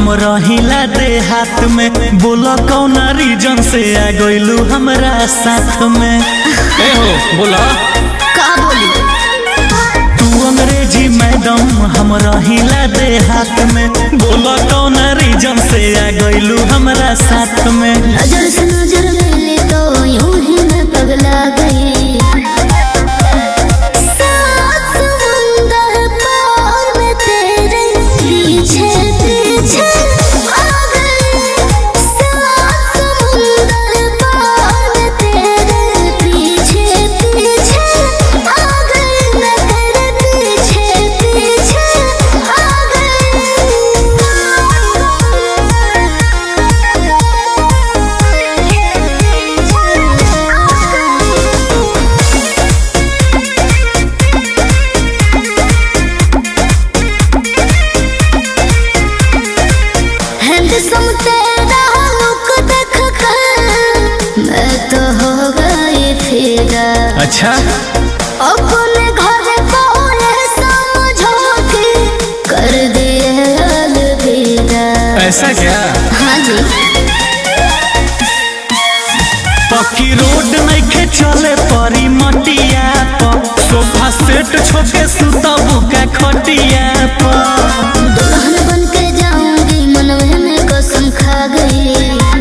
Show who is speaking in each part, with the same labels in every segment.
Speaker 1: हम रहिला दे हाथ में, बोला कौना रीजन से आ गइलू हमरा साथ में।
Speaker 2: ए हो बोला
Speaker 3: का बोली
Speaker 1: तू अंग्रेजी मैडम, हम रहिला दे हाथ में, बोला कौना रीजन से आ गइलू हमरा साथ में।
Speaker 3: नजर से नजर मिले तो यूं ही मैं पगला गई।
Speaker 2: अच्छा
Speaker 3: अपने घर को समझो के कर दिए अलविदा।
Speaker 2: ऐसा क्या?
Speaker 3: हाँ जी
Speaker 1: पक्की रोड नइखे चले परी मटिया पर, सोफा सेट छोके सुतबू का खटिया पर।
Speaker 3: दुल्हन बन के जाऊंगी मनवे में कसम खा गई।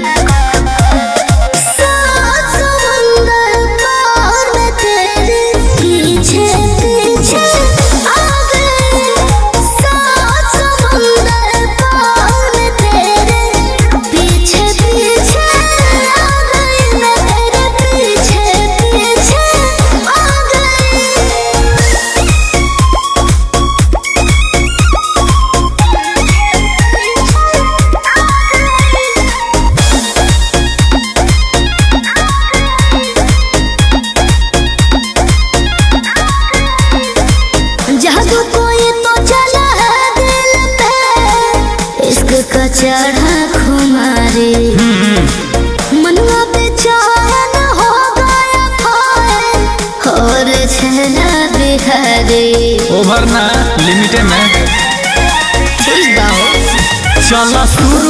Speaker 3: चढ़ा खुमारी मनवा पे चैन हो गया और छना बिहारी।
Speaker 2: ओवर ना लिमिटे में
Speaker 1: चला शुरू